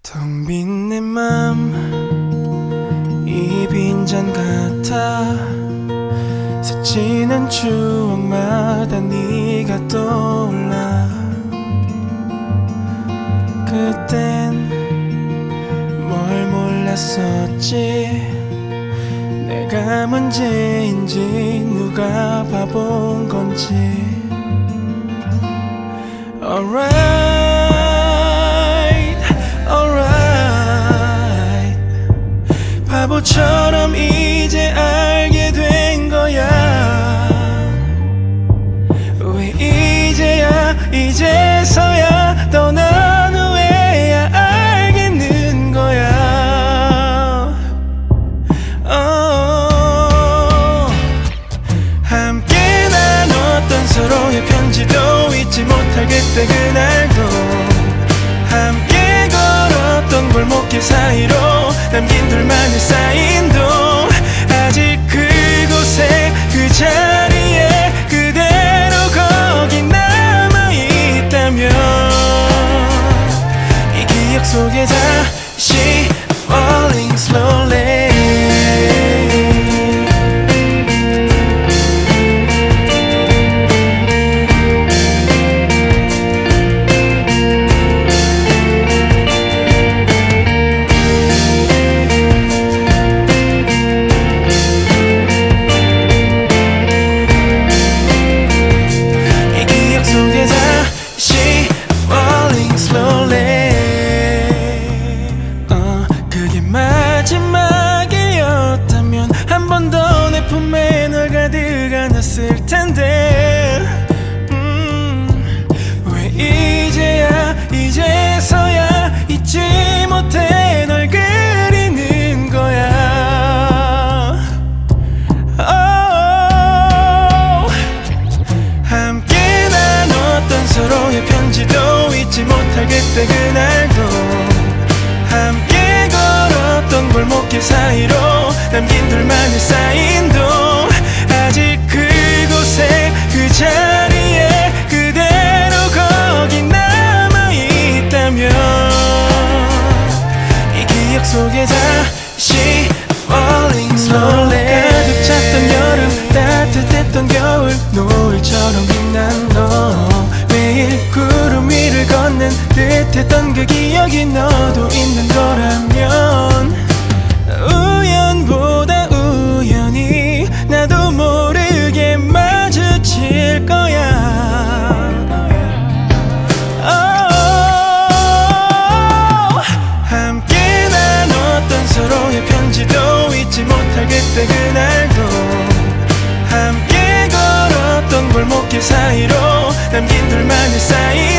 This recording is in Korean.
텅 빈 내 맘 이 빈잔 같아 스치는 추억마다 네가 떠올라. 그땐 뭘 몰랐었지. 내가 문제인지 누가 바본 건지. Alright, alright. 바보처럼 이제 알게 된 거야. 왜 이제서야 떠난 후에야 알겠는 거야. 함께 나눴던 서로의 편지도 잊지 못할 그때 그날도, 함께 걸었던 골목길 사이로 남긴 둘만의 사인도 아직 그곳에 그 자리에 그대로 거기 남아있다면 이 기억 속에 다시 falling slowly. 그게 마지막이었다면 한 번 더 내 품에 널 가득 안았을 텐데. 왜 이제서야 잊지 못해 널 그리는 거야. 함께 나눴던 서로의 편지도 잊지 못할 그때 그날도, 함께 걸었던 골목길 사이로 남긴 둘만의 사인도 아직 그곳에 그 자리에 그대로 거기 남아있다면 이 기억 속에 다시 falling slowly. 가득 찼던 여름 따뜻했던 겨울 노을처럼 빛난 너, 매일 구름 위를 걷는 듯했던 그 기억이 너도 있는 거라면 우연보다 우연히 나도 모르게 마주칠 거야. 함께 나눴던 서로의 편지도 잊지 못할 그때 그날도, 함께 걸었던 골목길 사이로 남긴 둘만의 사이